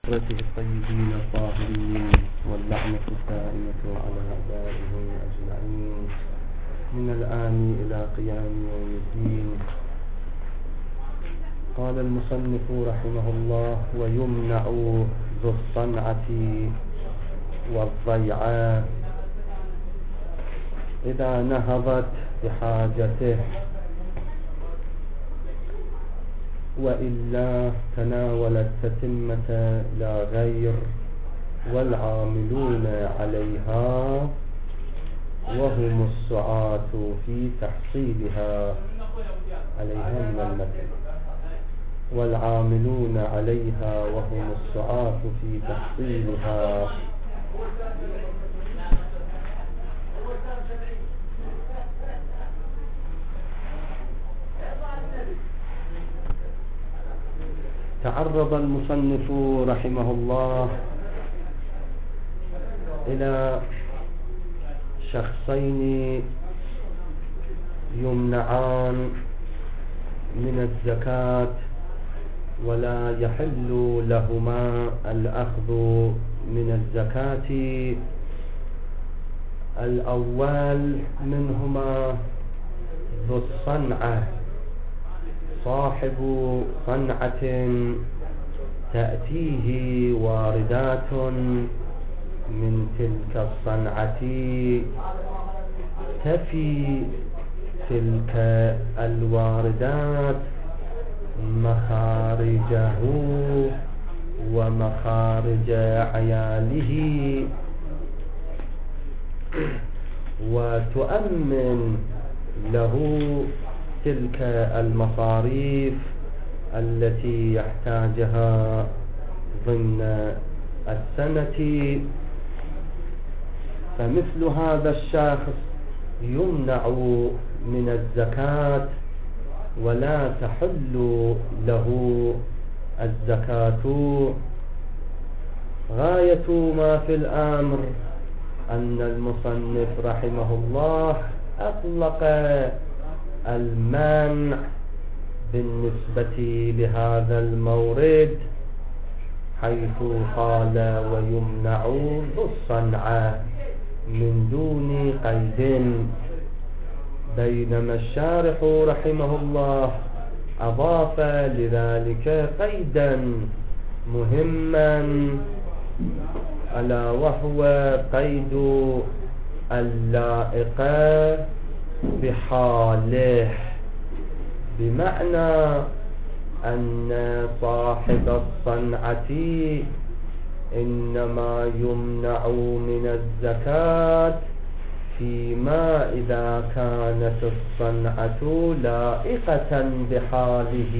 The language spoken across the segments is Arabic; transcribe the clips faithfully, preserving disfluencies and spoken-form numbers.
رته الطيبين الطاهرين واللعنة الدائمة على أعدائهم أجمعين من الآن إلى قيام يوم الدين. قال المصنف رحمه الله: ويمنع ذو الصنعة والضيعة إذا نهضت بحاجته، وإلا تناولت تتمة لا غير، والعاملون عليها وهم السعاة في تحصيلها. عليها من المثل: والعاملون عليها وهم السعاة في تحصيلها. تعرض المصنف رحمه الله إلى شخصين يمنعان من الزكاة ولا يحل لهما الأخذ من الزكاة. الأول منهما ذو الصنعة، صاحب صنعة تأتيه واردات من تلك الصنعة تفي تلك الواردات مخارجه ومخارج عياله، وتؤمن له تلك المصاريف التي يحتاجها ضمن السنة. فمثل هذا الشخص يمنع من الزكاة ولا تحل له الزكاة. غاية ما في الأمر أن المصنف رحمه الله أطلق المنع بالنسبة لهذا المورد، حيث قال ويمنع ذو الصنعة من دون قيد، بينما الشارح رحمه الله أضاف لذلك قيدا مهما، ألا وهو قيد اللائق بحاله، بمعنى أن صاحب الصنعة إنما يمنع من الزكاة فيما إذا كانت الصنعة لائقة بحاله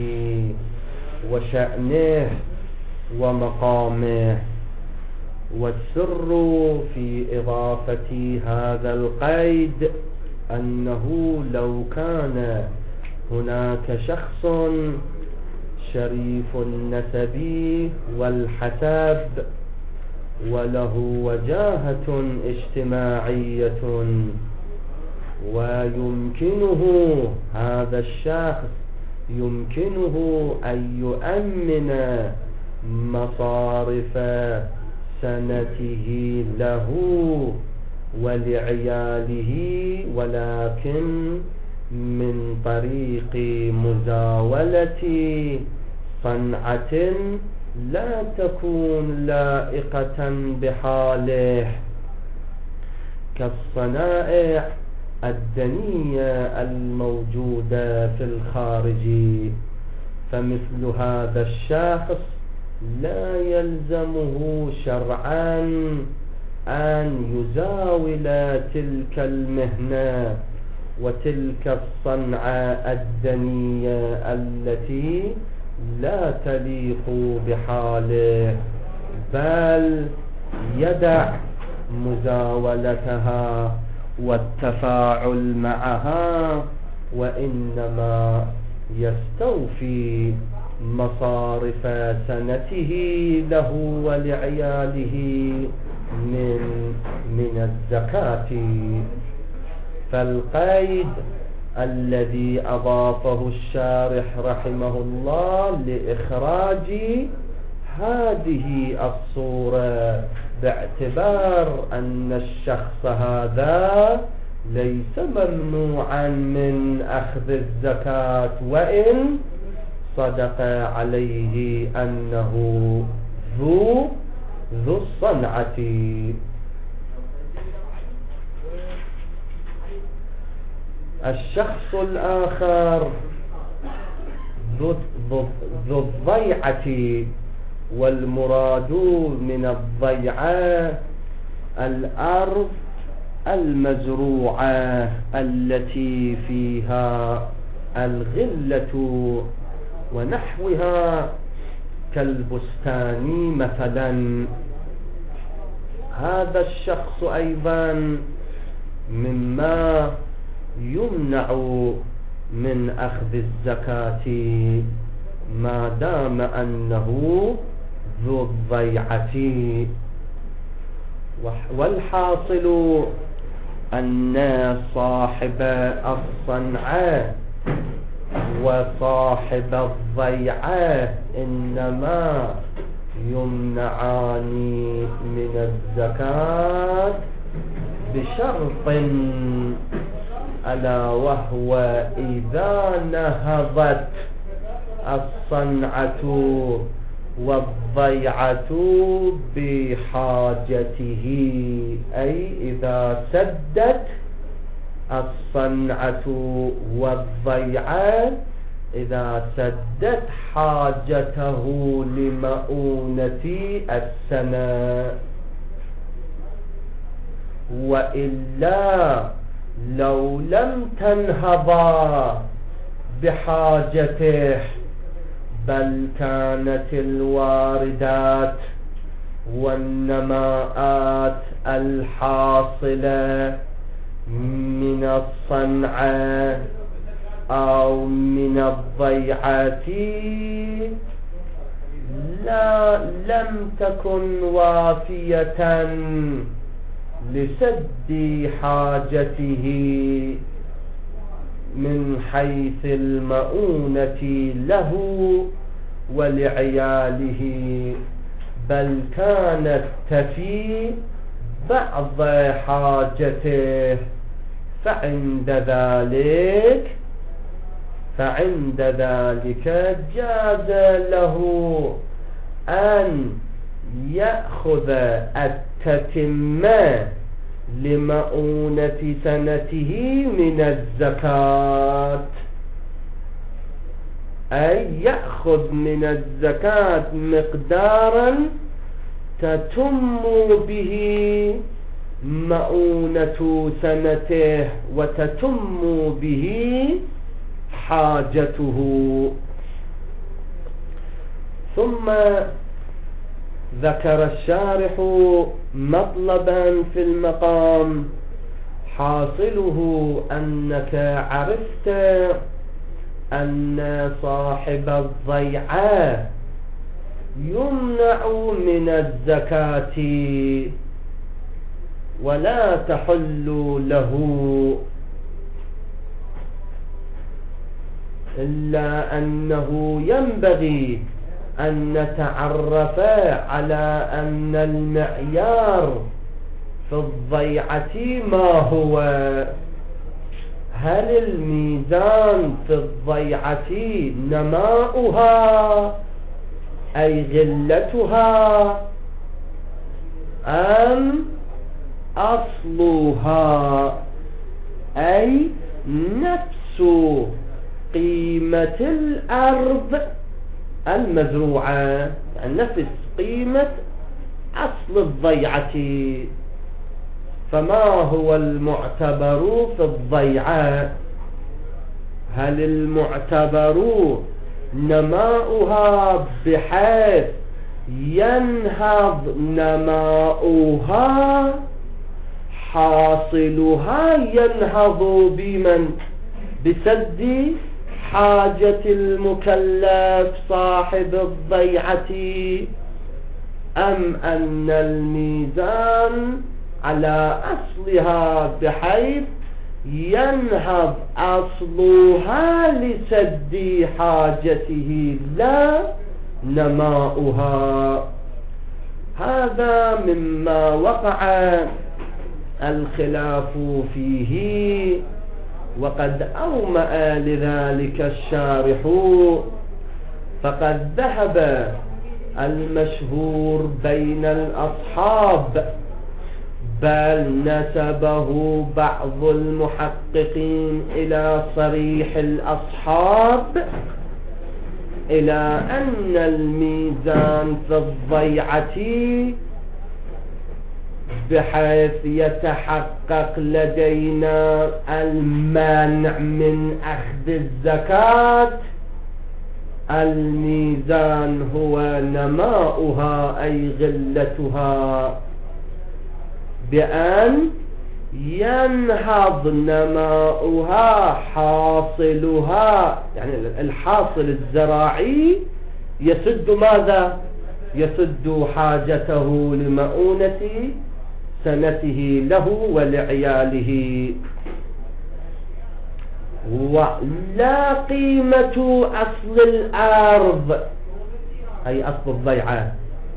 وشأنه ومقامه. والسر في إضافة هذا القيد أنه لو كان هناك شخص شريف النسب والحسب وله وجاهة اجتماعية، ويمكنه هذا الشخص يمكنه أن يؤمن مصارف سنته له ولعياله، ولكن من طريق مزاولة صنعة لا تكون لائقة بحاله، كالصنائع الدنية الموجودة في الخارج. فمثل هذا الشخص لا يلزمه شرعا أن يزاول تلك المهنة وتلك الصنعة الدنية التي لا تليق بحاله، بل يدع مزاولتها والتفاعل معها، وإنما يستوفي مصارف سنته له ولعياله من من الزكاة. فالقيد الذي أضافه الشارح رحمه الله لإخراج هذه الصورة باعتبار أن الشخص هذا ليس ممنوعا من أخذ الزكاة، وإن صدق عليه أنه ذو ذو الصنعة. الشخص الآخر ذو ذو الضيعة، والمراد من الضيعة الأرض المزروعة التي فيها الغلة ونحوها كالبستان مثلا. هذا الشخص أيضا مما يمنع من أخذ الزكاة ما دام أنه ذو الضيعة. والحاصل أن صاحب الصنعة وصاحب الضيعة إنما يمنعان من الزكاة بشرط، ألا وهو إذا نهضت الصنعة والضيعة بحاجته، أي إذا سدت الصنعة والضيعة، إذا سدت حاجته لمؤونة السنة. وإلا لو لم تنهضا بحاجته بل كانت الواردات والنماءات الحاصلة من الصنعة أو من الضيعة لا لم تكن وافية لسد حاجته من حيث المؤونة له ولعياله، بل كانت تفي بعض حاجته، فعند ذلك فعند ذلك جاز له أن يأخذ التتمة لمؤونة سنته من الزكاة، أي يأخذ من الزكاة مقدارا تتم به مؤونة سنته وتتم به حاجته. ثم ذكر الشارح مطلبا في المقام، حاصله أنك عرفت أن صاحب الضيعة يمنع من الزكاة ولا تحل له، إلا أنه ينبغي أن نتعرف على أن المعيار في الضيعة ما هو. هل الميزان في الضيعة نماؤها أي غلتها أم أصلها أي نفس قيمة الأرض المزروعة، يعني نفس قيمة أصل الضيعة. فما هو المعتبر في الضيعة؟ هل المعتبر نماؤها بحيث ينهض نماؤها حاصلها ينهض بمن بسد حاجة المكلف صاحب الضيعة، أم أن الميزان على أصلها بحيث ينهض أصلها لسد حاجته؟ لا، نماؤها. هذا مما وقع الخلاف فيه، وقد أومأ لذلك الشارح، فقد ذهب المشهور بين الأصحاب، بل نسبه بعض المحققين إلى صريح الأصحاب، إلى أن الميزان في الضيعة بحيث يتحقق لدينا المانع من أخذ الزكاة، الميزان هو نماؤها أي غلتها، بأن ينهض نماؤها حاصلها، يعني الحاصل الزراعي يسد ماذا؟ يسد حاجته لمؤونة سنته له ولعياله. ولا قيمة أصل الأرض أي أصل الضيعة،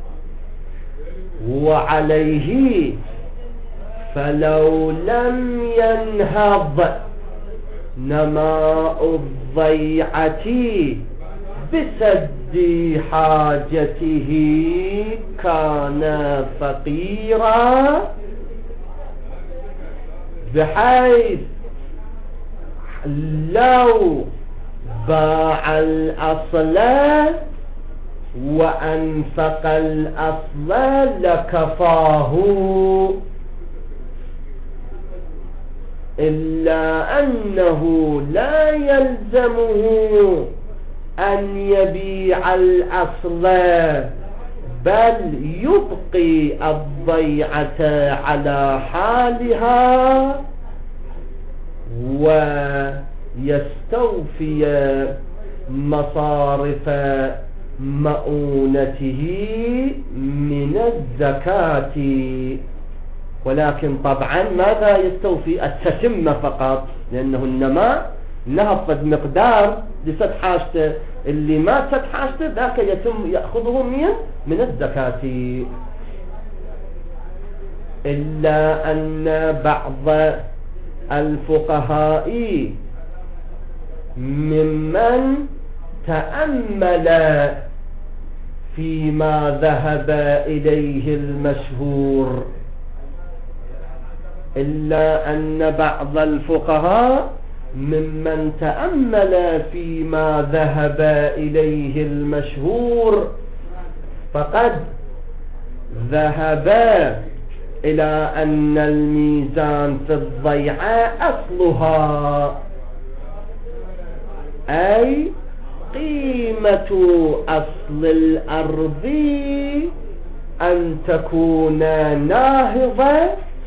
وعليه فلو لم ينهض نماء الضيعة بسد حاجته كان فقيرا، بحيث لو باع الأصل وأنفق الأصل لكفاه، إلا أنه لا يلزمه أن يبيع الأصل، بل يبقي الضيعة على حالها ويستوفي مصارف مؤونته من الزكاة. ولكن طبعا ماذا يستوفي؟ التتمة فقط، لأنه النماء نهض مقدار لسد حاجته، اللي ما سد حاجته ذاك يتم يأخذه من من الزكاة. إلا أن بعض الفقهاء ممن تأمل فيما ذهب إليه المشهور، إلا أن بعض الفقهاء ممن تأمل فيما ذهب إليه المشهور فقد ذهب إلى أن الميزان في الضيعة أصلها، أي قيمة أصل الأرض أن تكون ناهضة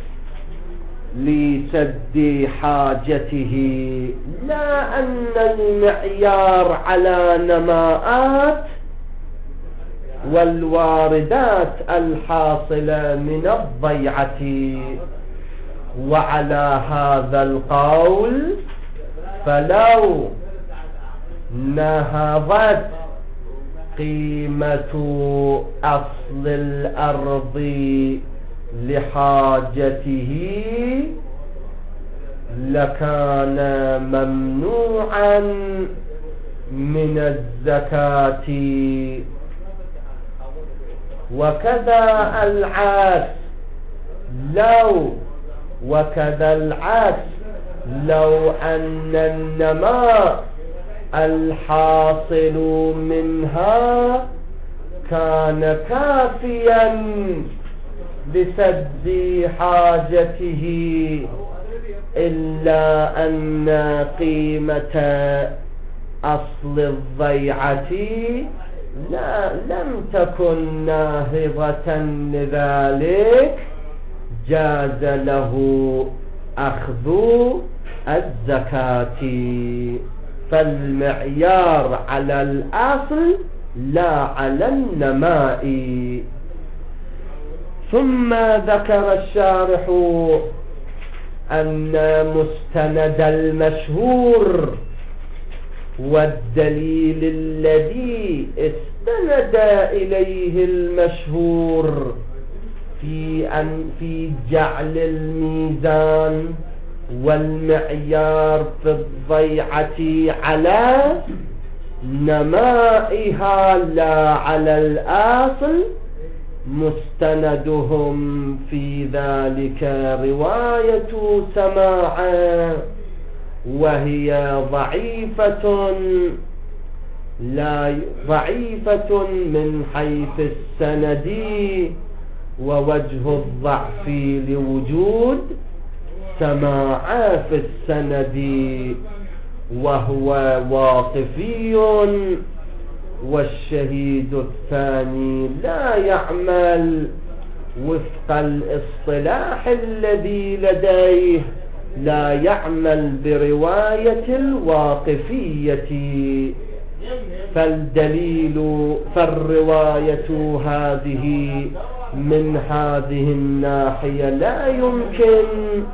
لسد حاجته، لا أن المعيار على نماءات والواردات الحاصلة من الضيعة. وعلى هذا القول فلو نهضت قيمة أصل الأرض لحاجته لكان ممنوعا من الزكاة. وكذا العكس، لو وكذا العكس لو أن النماء الحاصل منها كان كافيا بسد حاجته، إلا أن قيمة أصل الضيعة لا لم تكن ناهضة، لذلك جاز له أخذ الزكاة. فالمعيار على الأصل لا على النماء. ثم ذكر الشارح أن مستند المشهور والدليل الذي استند إليه المشهور في أن في جعل الميزان والمعيار في الضيعة على نمائها لا على الأصل، مستندهم في ذلك رواية سماع، وهي ضعيفة لا ضعيفة من حيث السند، ووجه الضعف لوجود سماع في السند، وهو واقفي، والشهيد الثاني لا يعمل وفق الاصطلاح الذي لديه، لا يعمل برواية الواقفية، فالدليل فالرواية هذه من هذه الناحية لا يمكن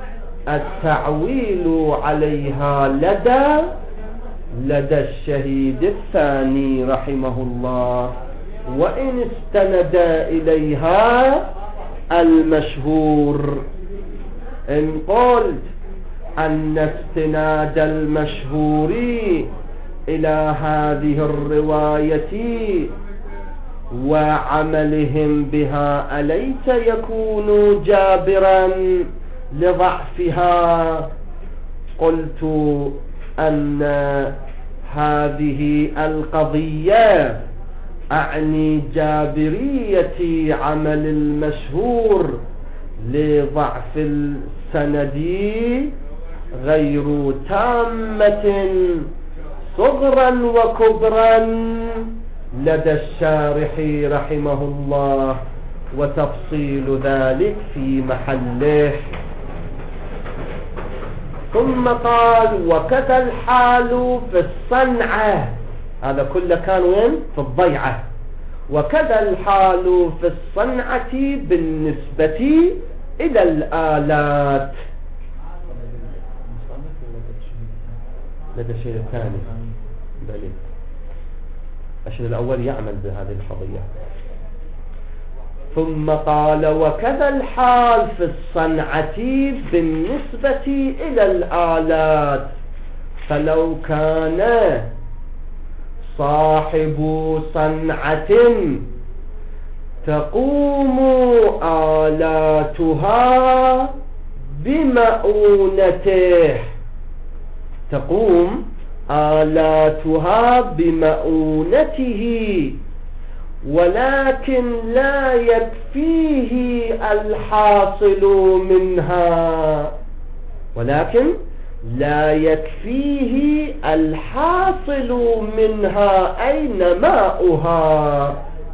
التعويل عليها لدى لدى الشهيد الثاني رحمه الله، وإن استند إليها المشهور. إن قلت أن استناد المشهور إلى هذه الرواية وعملهم بها أليس يكون جابرا لضعفها؟ قلت أن هذه القضية أعني جابرية عمل المشهور لضعف السند غير تامة صغرا وكبرا لدى الشارح رحمه الله، وتفصيل ذلك في محله. ثم قال وكذا الحال في الصنعة، هذا كله كان وين؟ في الضيعة. وكذا الحال في الصنعة بالنسبة إلى الآلات. لدى الشيء الثاني بلي الشيء الأول يعمل بهذه القضية. ثم قال وكذا الحال في الصنعة بالنسبة إلى الآلات، فلو كان صاحب صنعة تقوم آلاتها بمؤونته تقوم آلاتها بمؤونته ولكن لا يكفيه الحاصل منها ولكن لا يكفيه الحاصل منها أي نماؤها،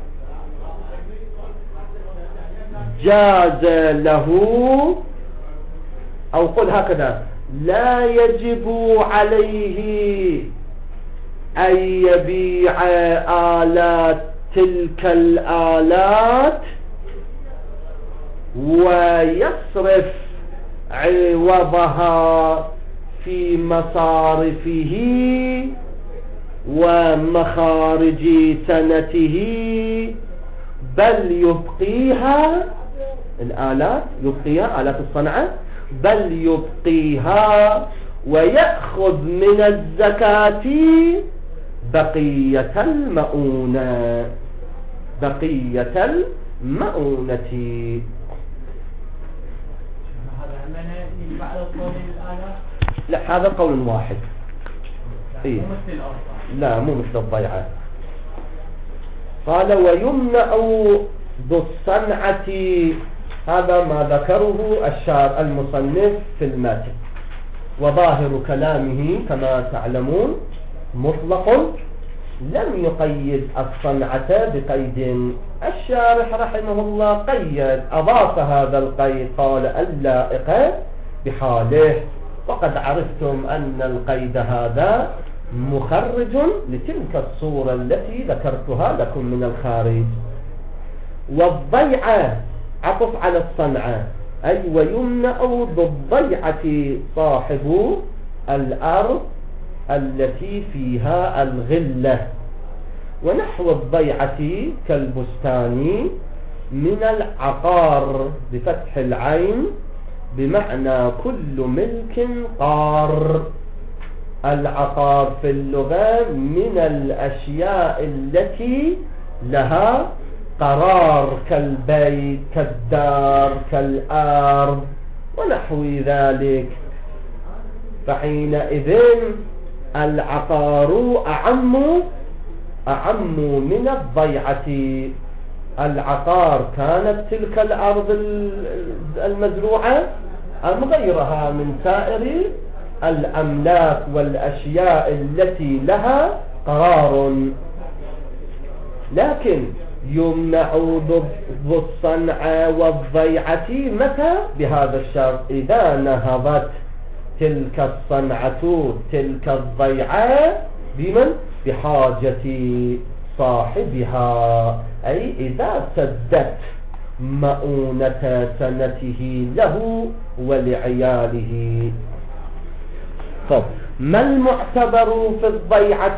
جاز له، أو قل هكذا، لا يجب عليه أن يبيع آلات تلك الآلات ويصرف عوضها في مصارفه ومخارج سنته، بل يبقيها الآلات يبقيها آلات الصنعة بل يبقيها ويأخذ من الزكاة بقية المؤونة بقية المؤونة. لا، هذا قول واحد. إيه؟ لا، مو مثل الضيعة. قال ويمنع ذو الصنعة، هذا ما ذكره الشارع المصنف في الماتن، وظاهر كلامه كما تعلمون مطلق لم يقيد الصنعة بقيد. الشارح رحمه الله قيد، أضاف هذا القيد، قال اللائق بحاله، وقد عرفتم أن القيد هذا مخرج لتلك الصورة التي ذكرتها لكم من الخارج. والضيعة عطف على الصنعة، أي ويمنع بالضيعة صاحب الأرض التي فيها الغلة، ونحو الضيعة كالبستان من العقار بفتح العين بمعنى كل ملك قار. العقار في اللغة من الأشياء التي لها قرار كالبيت كالدار كالأرض ونحو ذلك. فحينئذ العقار أعم أعم من الضيعة. العقار كانت تلك الأرض المزروعة أم غيرها من سائر الأملاك والأشياء التي لها قرار. لكن يمنع ضد الصنع والضيعة متى؟ بهذا الشرط: إذا نهضت تلك الصنعة تلك الضيعة بمن؟ بحاجة صاحبها، أي إذا سدت مؤونة سنته له ولعياله. طب ما المعتبر في الضيعة؟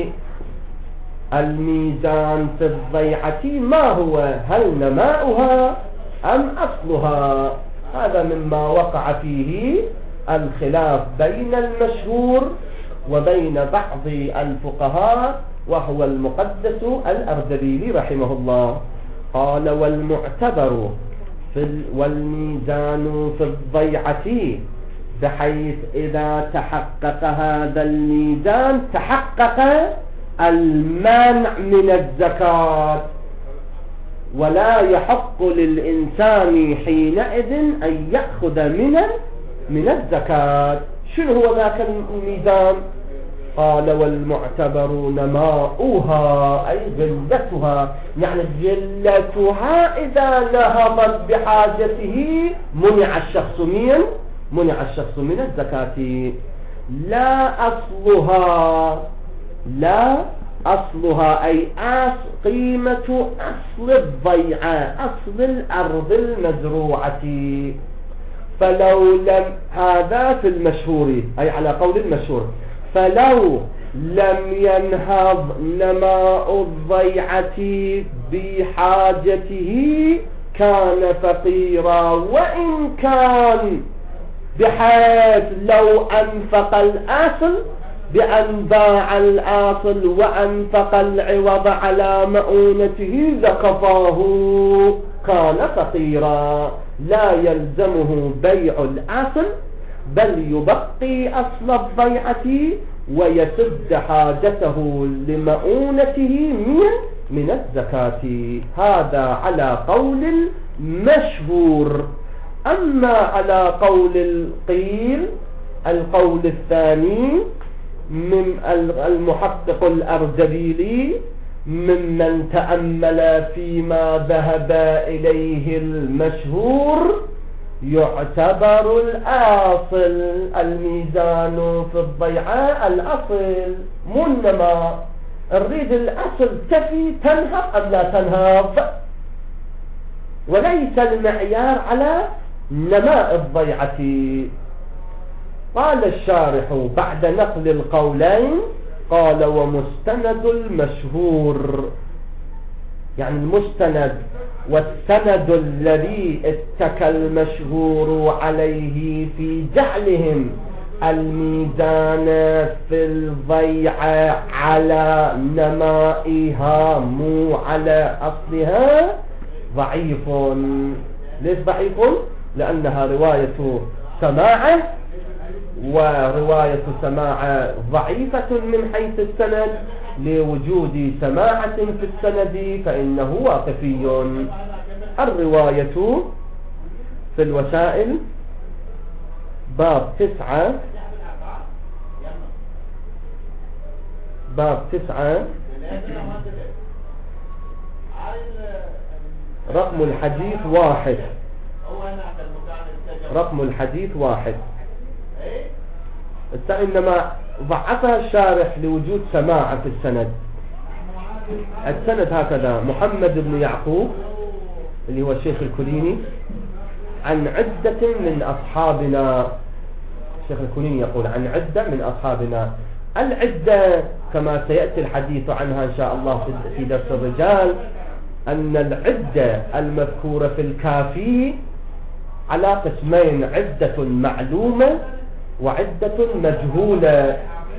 الميزان في الضيعة ما هو؟ هل نماؤها أم أصلها؟ هذا مما وقع فيه الخلاف بين المشهور وبين بعض الفقهاء، وهو المقدس الأردبيلي رحمه الله. قال: والمعتبر في والميزان في الضيعة، بحيث إذا تحقق هذا الميزان تحقق المانع من الزكاة، ولا يحق للإنسان حينئذ أن يأخذ من من الزكاة. شنو هو ذاك الميزان؟ قال: والمعتبر نماؤها، أي جلتها، يعني جلتها إذا نهضت بحاجته منع الشخص من منع الشخص من الزكاة. لا أصلها، لا أصلها أي أصل قيمة أصل الضيعة، أصل الأرض المزروعة. فلو لم، هذا في المشهور أي على قول المشهور، فلو لم ينهض نماء الضيعة بحاجته كان فقيرا، وإن كان بحيث لو أنفق الأصل بأن باع الأصل وأنفق العوض على مؤونته زكفاه كان فقيرا. لا يلزمه بيع الأصل، بل يبقي أصل الضيعة ويسد حاجته لمؤونته من من الزكاة. هذا على قول المشهور. أما على قول القيل، القول الثاني من المحقق الأردبيلي ممن تأمل فيما ذهب إليه المشهور، يعتبر الأصل الميزان في الضيعة، الأصل مو النماء. نريد الأصل تفي تنهض أم لا تنهض، وليس المعيار على نماء الضيعة. قال الشارح بعد نقل القولين، قال: ومستند المشهور، يعني المستند والسند الذي اتكى المشهور عليه في جعلهم الميزان في الضيعة على نمائها مو على أصلها ضعيف. ليش ضعيف؟ لأنها رواية سماعة، ورواية سماعة ضعيفة من حيث السند، لوجود سماعة في السند فإنه واقفي. الرواية في الوسائل باب تسعة باب تسعة رقم الحديث واحد رقم الحديث واحد. إنما ضعفها الشارح لوجود سماعة في السند. السند هكذا: محمد بن يعقوب اللي هو الشيخ الكليني عن عدة من أصحابنا. الشيخ الكليني يقول عن عدة من أصحابنا، العدة كما سيأتي الحديث عنها إن شاء الله في درس الرجال، أن العدة المذكورة في الكافي على قسمين: عدة معلومة وعدة مجهولة.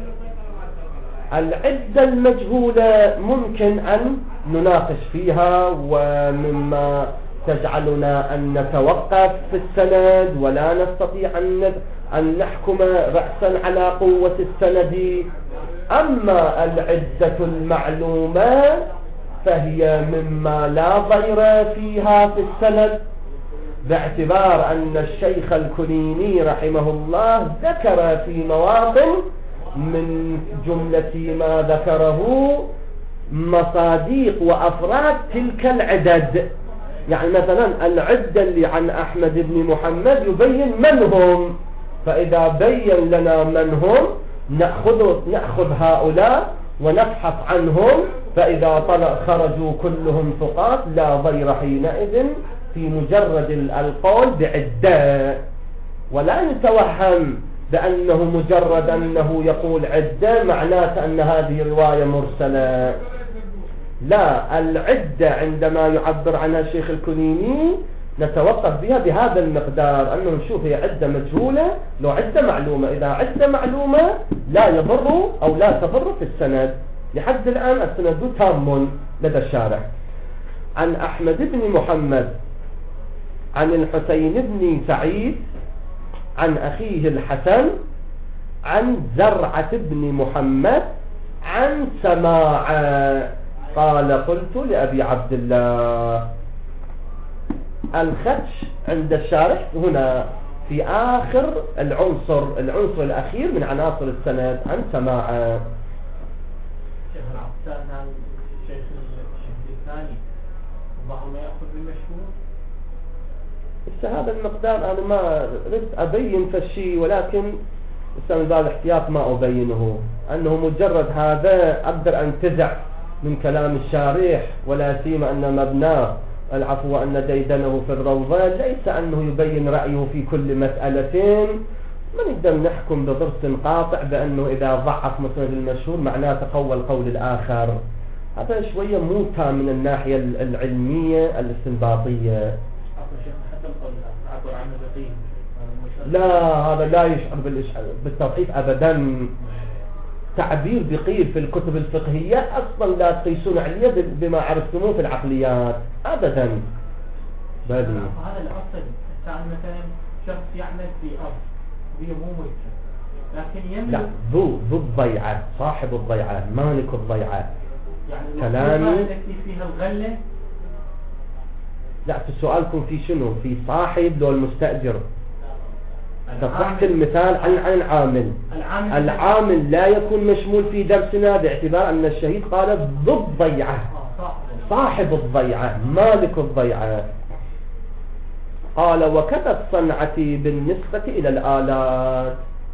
العدة المجهولة ممكن أن نناقش فيها، ومما تجعلنا أن نتوقف في السند ولا نستطيع أن نحكم رأسا على قوة السند. أما العدة المعلومة فهي مما لا ضير فيها في السند، باعتبار أن الشيخ الكنيني رحمه الله ذكر في مواطن من جملة ما ذكره مصاديق وأفراد تلك العدد. يعني مثلا العدة اللي عن أحمد بن محمد يبين من هم، فإذا بين لنا من هم نأخذ, نأخذ هؤلاء ونبحث عنهم، فإذا طلع خرجوا كلهم ثقات لا ضير حينئذ في مجرد القول بعدة، ولا نتوهم بأنه مجرد أنه يقول عدة معناته أن هذه رواية مرسلة. لا، العدة عندما يعبر عنها الشيخ الكنيني نتوقف بها بهذا المقدار، أنه نشوف هي عدة مجهولة لو عدة معلومة. إذا عدة معلومة لا يضر أو لا تضر في السند. لحد الآن السند تام لدى الشارح. عن أحمد بن محمد عن الحسين بن سعيد عن أخيه الحسن عن زرعة بن محمد عن سماع قال: قلت لأبي عبد الله. الخدش عند الشارح هنا في آخر العنصر العنصر الأخير من عناصر السند عن سماع. شيخ العبدان الشيخ الثاني بعض ما يأخذ بالمشهور. بس هذا المقدار أنا ما ردت أبين في الشيء، ولكن من باب الاحتياط ما أبينه، أنه مجرد هذا أقدر أنتزع من كلام الشارح، ولا سيما أن مبناه العفو أن ديدنه في الروضة ليس أنه يبين رأيه في كل مسألة. ما نقدر نحكم بضرس قاطع بأنه إذا ضعف مسند المشهور معناته قوى القول الآخر. هذا شوية موتى من الناحية العلمية الاستنباطية. لا، هذا لا يشعر بالتضعيف أبدا. تعبير بقيل في الكتب الفقهية أصلا لا تقيسون عليه بما عرفتموه في العقليات أبدا. هذا الأصل كان مثلا شخص يعمل في أرض وهي مو ملكة، لكن يملك لا، ذو ذو الضيعة، صاحب الضيعة، مالك الضيعة. يعني كلامي التي فيها الغلة. لا، في سؤالكم في شنو؟ في صاحب لو المستأجر. تصحت المثال عن عن العامل. العامل, العامل لا يكون مشمول في درسنا باعتبار أن الشهيد قال ذو الضيعة، صاحب الضيعة، مالك الضيعة. قال: وكذا الصنعة بالنسبة إلى الآلات.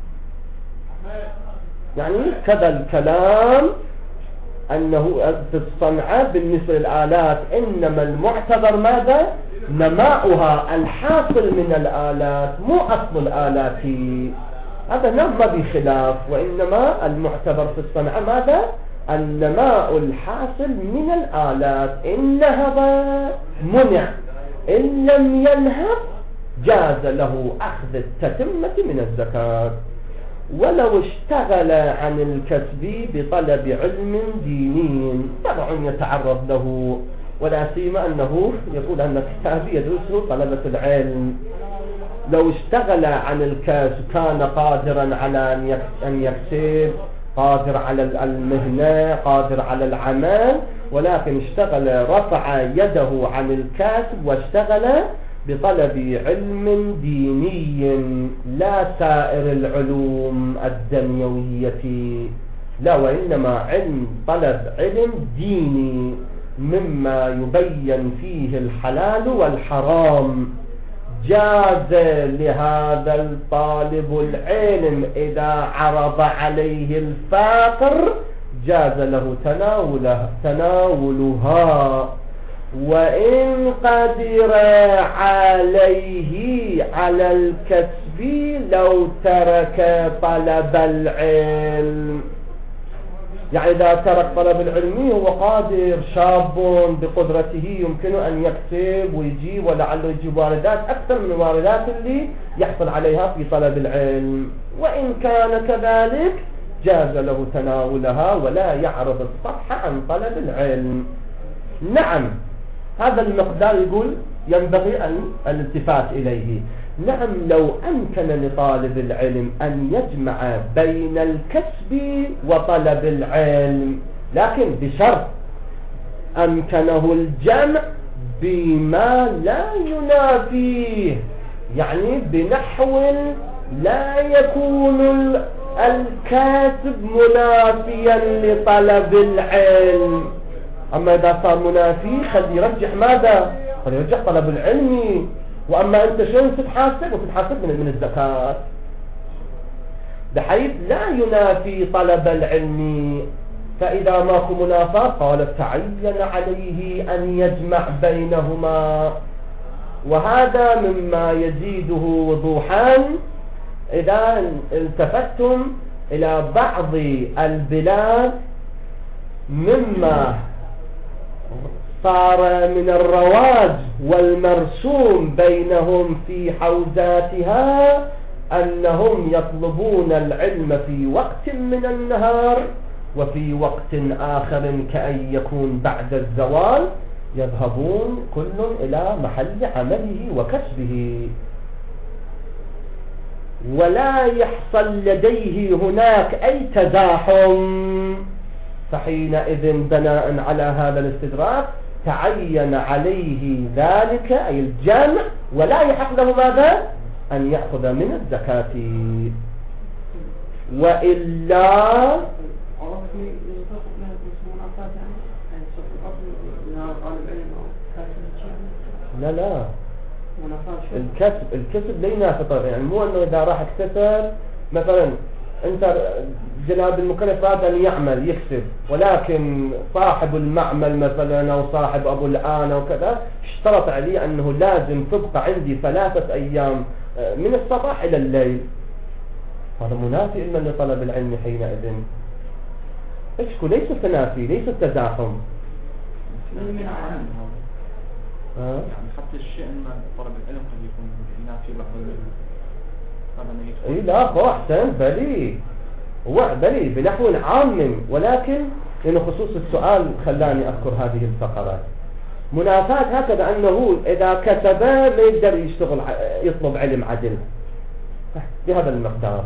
يعني كذا الكلام أنه في الصنعة بالنسبة للآلات إنما المعتبر ماذا؟ نماؤها الحاصل من الآلات، مو أصل الآلات. هذا ما بخلاف، وإنما المعتبر في الصنعة ماذا؟ النماء الحاصل من الآلات. إن نهب منع، إن لم ينهب جاز له أخذ التتمة من الزكاة. ولو اشتغل عن الكسب بطلب علم ديني، طبعا يتعرض له، ولا سيما أنه يقول أن كتاب يدرسه طلبة العلم. لو اشتغل عن الكسب كان قادرا على أن يكسب، قادر على المهنة، قادر على العمل، ولكن اشتغل رفع يده عن الكسب واشتغل بطلب علم ديني لا سائر العلوم الدنيوية، لا، وإنما علم طلب علم ديني مما يبين فيه الحلال والحرام. جاز لهذا الطالب العلم إذا عرض عليه الفاقر جاز له تناوله تناولها، وإن قدر عليه على الكسب لو ترك طلب العلم. يعني إذا ترك طلب العلم هو قادر، شاب بقدرته يمكن أن يكسب ويجيب، ولعله يجيب واردات أكثر من الواردات اللي يحصل عليها في طلب العلم، وإن كان كذلك جاز له تناولها ولا يعرض الصفحة عن طلب العلم. نعم، هذا المقدار يقول ينبغي أن الالتفات إليه. نعم، لو أمكن لطالب العلم أن يجمع بين الكسب وطلب العلم، لكن بشرط أمكنه الجمع بما لا ينافيه، يعني بنحو لا يكون الكاسب منافيا لطلب العلم. أما إذا صار منافي خلي يرجح ماذا؟ خلي يرجح طلب العلم. وأما أنت شلون تتحاسب؟ وتتحاسب من من الزكاة، بحيث لا ينافي طلب العلم. فإذا ماكو منافاة قال تعين عليه أن يجمع بينهما. وهذا مما يزيده وضوحا إذا التفتتم إلى بعض البلاد مما صار من الرواج والمرسوم بينهم في حوزاتها أنهم يطلبون العلم في وقت من النهار، وفي وقت آخر كأن يكون بعد الزوال يذهبون كل إلى محل عمله وكسبه، ولا يحصل لديه هناك أي تزاحم. فحينئذ بناء على هذا الاستدراك تعين عليه ذلك أي الجمع، ولا يحق له ماذا؟ أن يأخذ من الزكاة. وإلا لا لا الكسب الكسب لا ينافي، يعني مو أنه إذا راح اكتسب مثلا أنت جناب المكلف هذا أن يعمل يكسب، ولكن صاحب المعمل مثلا أو صاحب أبو الآن أو كذا اشترط عليه أنه لازم تبقى عندي ثلاثة أيام من الصباح إلى الليل، هذا منافي إما لطلب العلم حينئذ. اشكو ليس تنافي، ليس تزاحم. يعني حتى الشيء أن طلب العلم قد يكون ينافي بعض اي لا هو احسن بلي هو بلي بنحو عام، ولكن لأنه خصوص السؤال خلاني أذكر هذه الفقرات. منافاة هكذا أنه إذا كتب ما يقدر يشتغل يطلب علم عدل بهذا المقدار.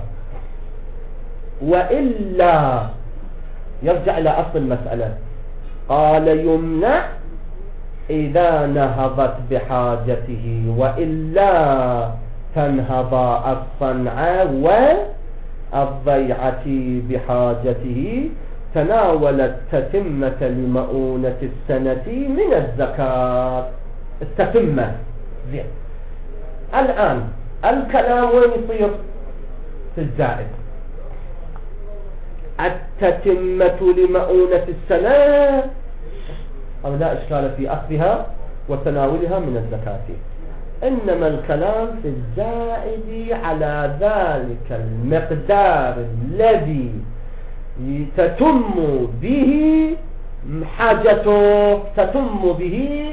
وإلا يرجع إلى أصل المسألة، قال يمنع إذا نهضت بحاجته، وإلا تنهض الصنعة والضيعة بحاجته، تناولت تتمة لمؤونة السنة من الزكاة. التتمة زين. الآن الكلام وين يصير؟ في الزائد. التتمة لمؤونة السنة أو لا إشكال في أخذها وتناولها من الزكاة، إنما الكلام في الزائد على ذلك المقدار الذي تتم به حاجته، تتم به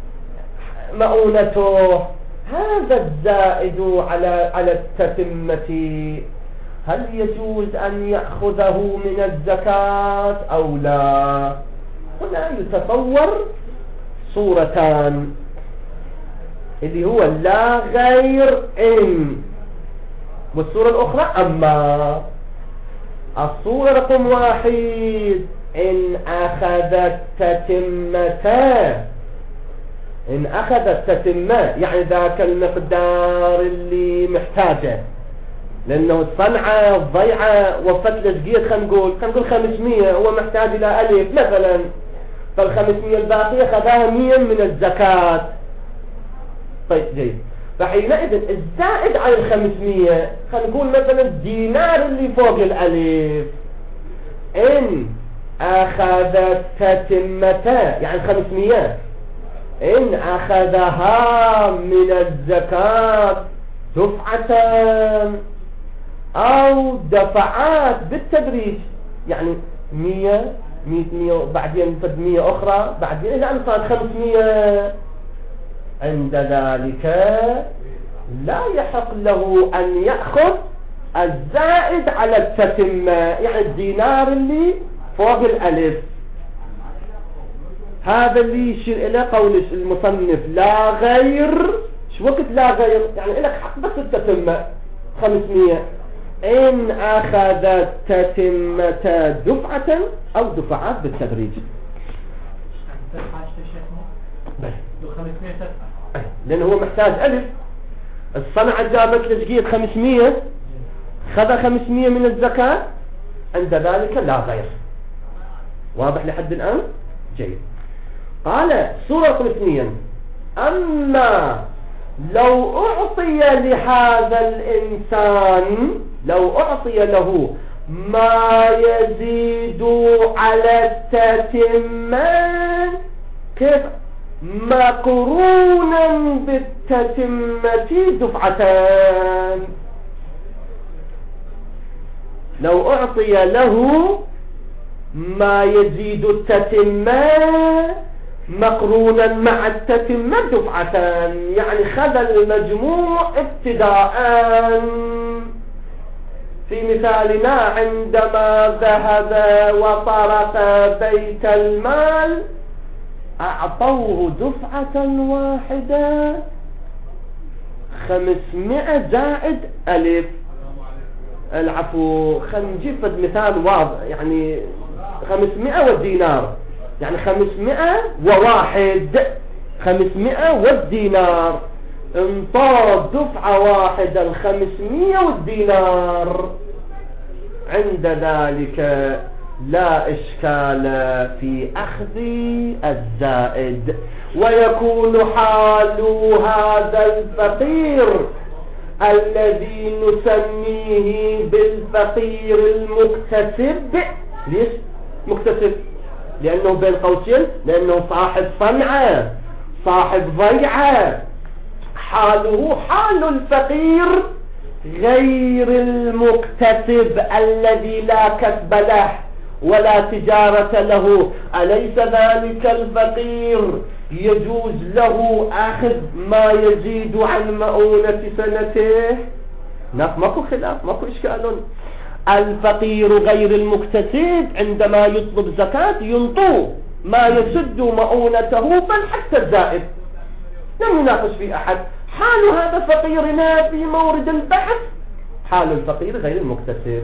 مؤونته. هذا الزائد على على التتمة هل يجوز أن يأخذه من الزكاة أو لا؟ هنا يتصور صورتان، اللي هو لا غير إن، والصورة الأخرى أما. الصورة رقم واحد إن أخذت تتمة، إن أخذت تتمة يعني ذاك المقدار اللي محتاجه، لأنه الصنعة الضيعة وفت لشقية، خلينا نقول خلينا نقول خمسمية، هو محتاج إلى ألف مثلا، فالخمسمية الباقية خذاها مية من الزكاة. طيب جيد، فحينئذ الزائد على الخمسمية خلينا نقول مثلا الدينار اللي فوق الألف، إن أخذت تتمة يعني الخمسمية، إن أخذها من الزكاة دفعة أو دفعات بالتدريج، يعني مية مية مية بعدين فد مية أخرى بعدين إلى أن صارت خمسمية. عند ذلك لا يحق له أن يأخذ الزائد على التتمة، يعني الدينار اللي فوق الألف. هذا اللي يشير إلى قول المصنف لا غير. شو وقت لا غير؟ يعني لك حق بس التتمة خمسمية. إن أخذ التتمة دفعة أو دفعات بالتدريج. لأنه هو محتاج ألف. الصنعة جابت لجية خمسمية، خذ خمسمية من الزكاة، عند ذلك لا غير. واضح لحد الآن؟ جيد. قال صورة اثنين: أما لو أعطي لهذا الإنسان، لو أعطي له ما يزيد على التتمة، كيف؟ مقرونا بالتتمة دفعتان. لو أعطي له ما يزيد التتمة مقرونا مع التتمة دفعتان، يعني خذ المجموع ابتداء. في مثالنا عندما ذهب وطرق بيت المال أعطوه دفعة واحدة خمسمائة زائد ألف. العفو، خلينا نجيب مثال واضح، يعني خمسمائة والدينار، يعني خمسمائة وواحد، خمسمائة والدينار، انطى دفعة واحدة الخمسمائة والدينار. عند ذلك لا إشكال في أخذ الزائد، ويكون حال هذا الفقير الذي نسميه بالفقير المكتسب. ليش مكتسب؟ لأنه بين قوسين لأنه صاحب صنعة، صاحب ضيعة. حاله حال الفقير غير المكتسب الذي لا كسب له ولا تجارة له. أليس ذلك الفقير يجوز له أخذ ما يزيد عن مؤونة سنته؟ ماكو خلاف، ماكو إشكال. الفقير غير المكتسب عندما يطلب زكاة ينطوه ما يسد مؤونته بل حتى الزائد، لم يناقش في أحد. حال هذا فقيرنا في مورد البحث حال الفقير غير المكتسب.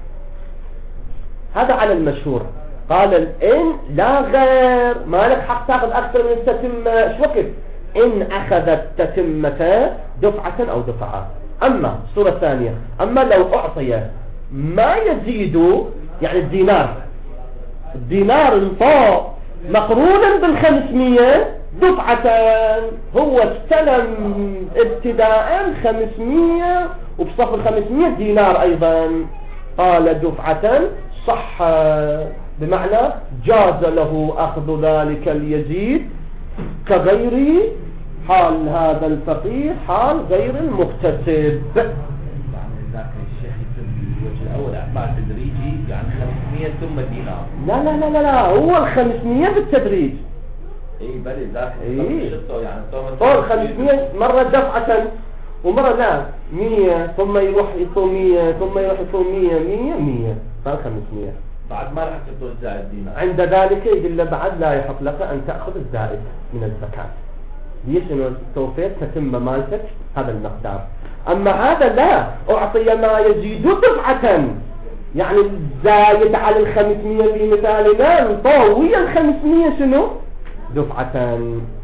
هذا على المشهور. قال الإن لا غير، ما لك حق تأخذ أكثر من التتمة. شو وقت؟ إن أخذت تتمة دفعة أو دفعات. أما الصورة الثانية، أما لو أعطي ما يزيد، يعني الدينار، الدينار انطاء مقرونا بالخمسمية دفعتان، هو استلم ابتداء خمسمية وبصف الخمسمية دينار أيضا. قال دفعة صح، بمعنى جاز له أخذ ذلك اليزيد كغير حال هذا الفقير، حال غير المكتسب. ذاك الشيخ في الوجه الأول أعطاء تدريجي، يعني خمسمية ثم دينار. لا لا لا لا, لا. هو الخمسمية بالتدريج. اي بلي ذاك اي يعني طول خمسمية مرة دفعة ومرة لا مية، ثم يروح يطو مية، ثم يروح يطو مية مية مية، صار خمسمية. بعد ما راح تطو الزائد دينار. عند ذلك يقول له بعد لا يحق لك أن تأخذ الزائد من الزكاة. ليش؟ إنه توفيت تتم مالتك هذا المقدار. أما هذا لا، أعطي ما يزيد دفعة، يعني الزايد على الخمسمية في مثالنا نطوي الخمسمية شنو؟ دفعة.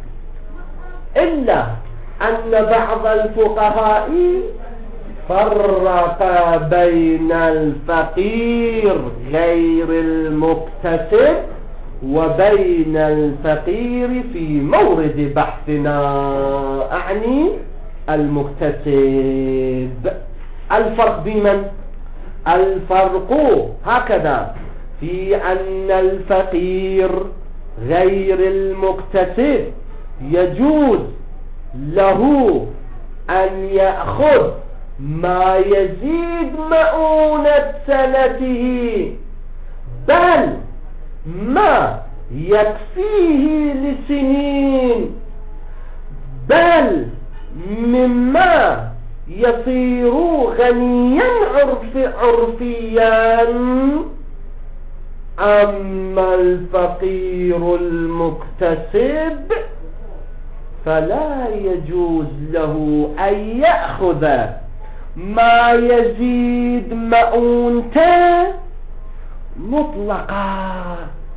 إلا أن بعض الفقهاء فرق بين الفقير غير المكتسب وبين الفقير في مورد بحثنا، أعني المكتسب. الفرق بمن؟ الفرق هكذا في أن الفقير غير المكتسب يجوز له أن يأخذ ما يزيد مؤونة سنته بل ما يكفيه لسنين، بل مما يصير غنيا عرف عرفيا. أما الفقير المكتسب فلا يجوز له أن يأخذ ما يزيد مؤونته مطلقا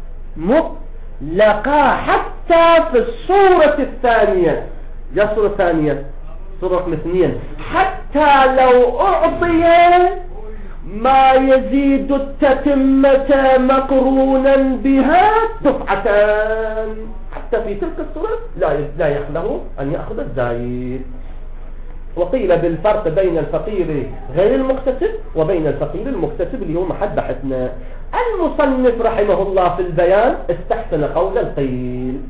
مطلقا حتى في الصورة الثانية. جاء الصورة الثانية صورة رقم اثنين، حتى لو أعطي ما يزيد التتمة مقرونا بها دفعتان، حتى في تلك الصورة لا لا يخله أن يأخذ الزايد. وقيل بالفرق بين الفقير غير المكتسب وبين الفقير المكتسب اللي هو محل بحثنا. المصنف رحمه الله في البيان استحسن قول القيل.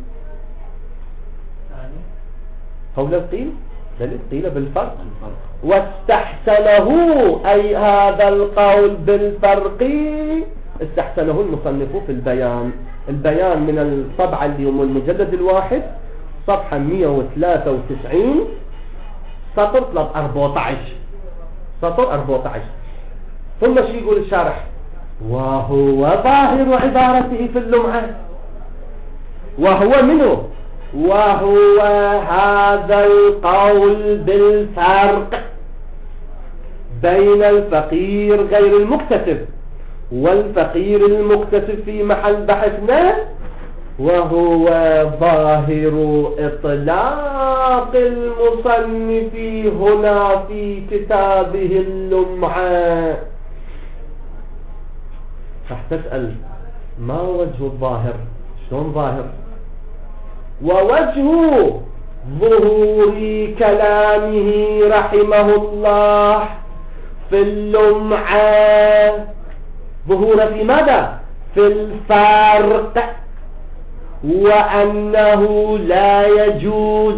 قول القيل قيل بالفرق، واستحسنه أي هذا القول بالفرق استحسنه المصنف في البيان. البيان من الطبعة اليوم المجلد الواحد صفحة مئة وثلاثة وتسعين سطر أربعة عشر سطر أربعة عشر. ثم شي يقول الشارح؟ وهو ظاهر عبارته في اللمعة، وهو منه وهو هذا القول بالفرق بين الفقير غير المكتسب والفقير المكتسب في محل بحثنا، وهو ظاهر إطلاق المصنف هنا في كتابه اللمعة. راح تسأل ما وجه الظاهر؟ شلون ظاهر؟ ووجه ظهور كلامه رحمه الله في اللمعة ظهور في ماذا؟ في الفرق، وأنه لا يجوز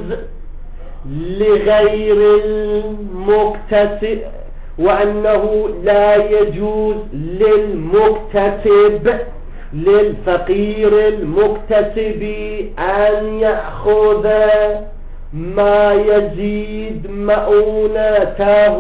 لغير المكتسب وأنه لا يجوز للمكتسب للفقير المكتسب أن يأخذ ما يزيد مؤونته.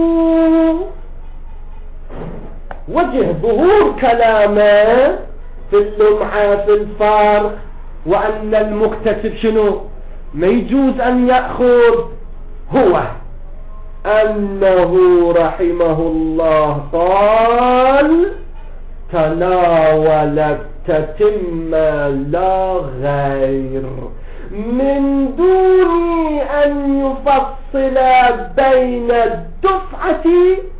وجه ظهور كلامه في اللمعة في الفرق، وأن المكتسب شنو ما يجوز أن يأخذ، هو أنه رحمه الله قال تناول التتمة لا غير، من دون أن يفصل بين الدفعة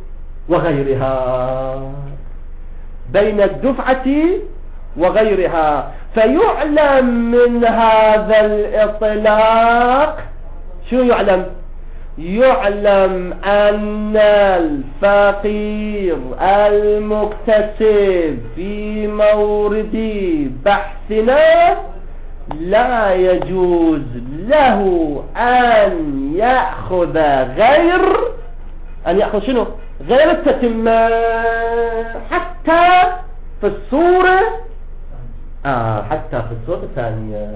وغيرها بين الدفعة وغيرها. فيعلم من هذا الإطلاق شو يعلم؟ يعلم أن الفقير المكتسب في مورد بحثنا لا يجوز له أن يأخذ غير أن يأخذ شنو؟ غير التتمة حتى في الصورة آه حتى في الصورة الثانية.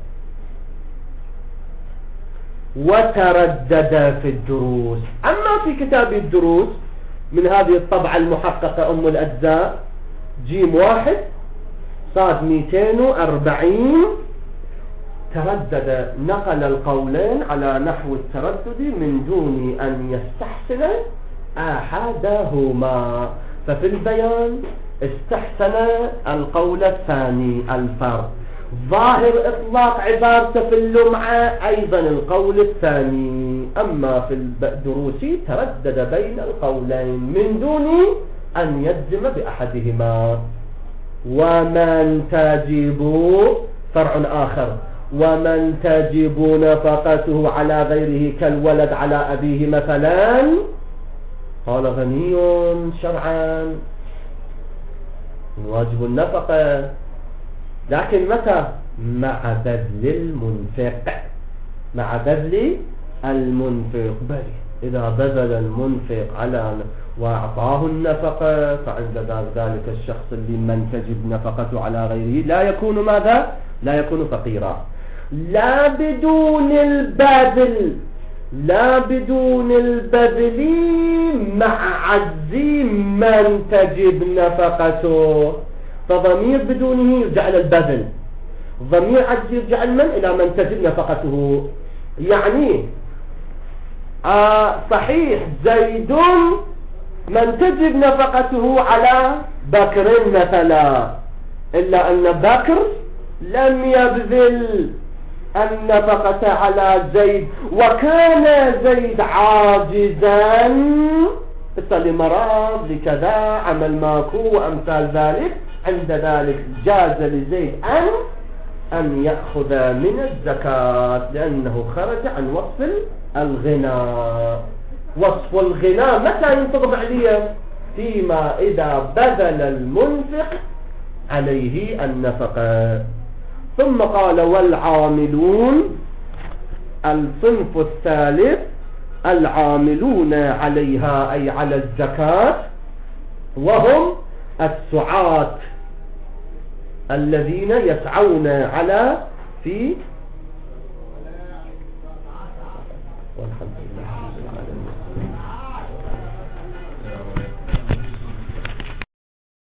وتردد في الدروس. أما في كتاب الدروس من هذه الطبعة المحققة أم الأجزاء جيم واحد صاد مئتين وأربعين تردد، نقل القولين على نحو التردد من دون أن يستحسن أحدهما. ففي البيان استحسن القول الثاني الفرق، ظاهر إطلاق عبارته في اللمعة أيضا القول الثاني. أما في الدروس تردد بين القولين من دون أن يجزم بأحدهما. ومن تجب فرع آخر، ومن تجب نفقته على غيره كالولد على أبيه مثلا قال غني شرعا واجب النفقة، لكن متى؟ مع بذل المنفق مع بذل المنفق. بل إذا بذل المنفق على وأعطاه النفقة فعند ذلك الشخص اللي من تجب نفقته على غيره لا يكون ماذا؟ لا يكون فقيرا. لا بدون البذل لا بدون البذل مع عجز من تجب نفقته، فضمير بدونه يرجع إلى البذل، ضمير عجز يرجع من إلى من تجب نفقته. يعني آه صحيح زيد من تجب نفقته على بكر مثلا، إلا أن بكر لم يبذل النفقة على زيد، وكان زيد عاجزا لمرض لكذا عمل ماكو وأمثال ذلك، عند ذلك جاز لزيد أن أن يأخذ من الزكاة لأنه خرج عن وصف الغنى. وصف الغنى متى ينطبق عليه؟ فيما إذا بذل المنفق عليه النفقة. ثم قال والعاملون الصنف الثالث العاملون عليها أي على الزكاة، وهم السعاة الذين يسعون على في